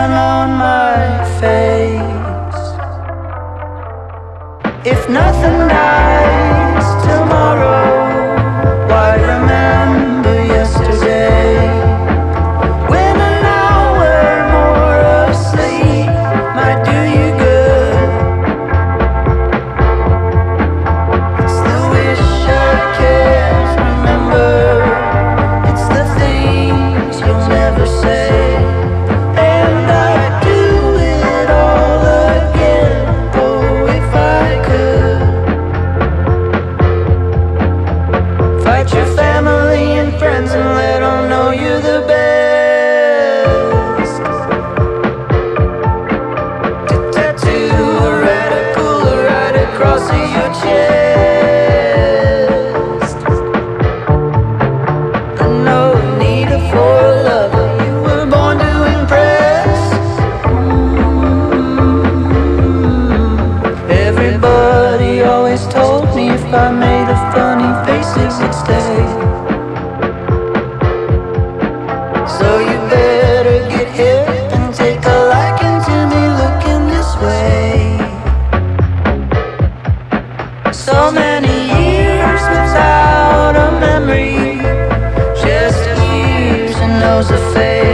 sun on my face. If nothing dies tomorrow, why remember yesterday? When an hour more of sleep might do you good. It's the wish I can't remember. It's the things you'll never say. And I'd do it all again, oh, if I could. Fight your family and friends and let them know you're the best. To tattoo a radical right across your chest. No need for a lover, you were born to impress. Everybody always told me if I made a funny face it would stay. So you better get hip and take a liking to me looking this way. So many years without a memory, just years and knows a face.